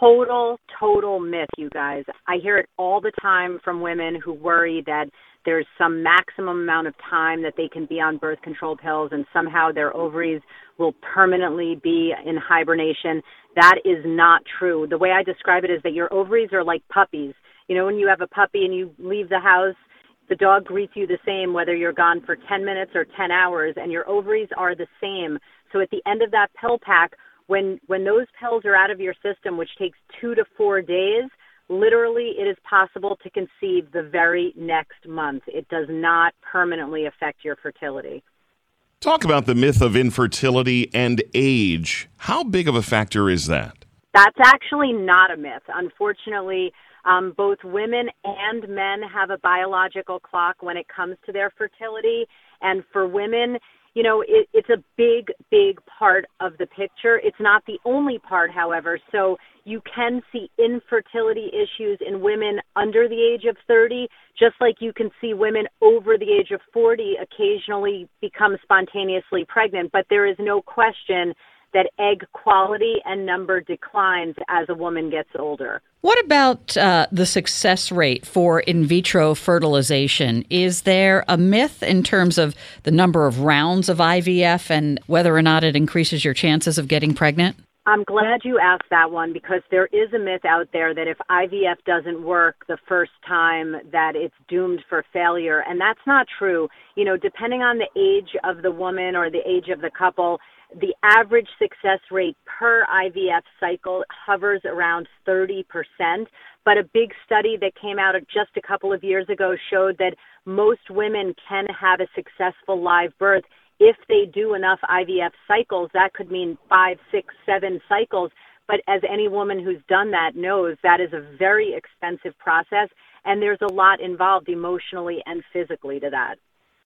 Total myth, you guys. I hear it all the time from women who worry that there's some maximum amount of time that they can be on birth control pills and somehow their ovaries will permanently be in hibernation. That is not true. The way I describe it is that your ovaries are like puppies. You know, when you have a puppy and you leave the house, the dog greets you the same whether you're gone for 10 minutes or 10 hours, and your ovaries are the same. So at the end of that pill pack, when those pills are out of your system, which takes 2 to 4 days, literally it is possible to conceive the very next month. It does not permanently affect your fertility. Talk about the myth of infertility and age. How big of a factor is that? That's actually not a myth. Unfortunately, both women and men have a biological clock when it comes to their fertility. And for women, you know, it's a big part of the picture. It's not the only part, however. So you can see infertility issues in women under the age of 30, just like you can see women over the age of 40 occasionally become spontaneously pregnant. But there is no question that egg quality and number declines as a woman gets older. What about the success rate for in vitro fertilization? Is there a myth in terms of the number of rounds of IVF and whether or not it increases your chances of getting pregnant? I'm glad you asked that one, because there is a myth out there that if IVF doesn't work the first time that it's doomed for failure, and that's not true. You know, depending on the age of the woman or the age of the couple, the average success rate per IVF cycle hovers around 30%, but a big study that came out just a couple of years ago showed that most women can have a successful live birth if they do enough IVF cycles. That could mean 5, 6, 7 cycles, but as any woman who's done that knows, that is a very expensive process, and there's a lot involved emotionally and physically to that.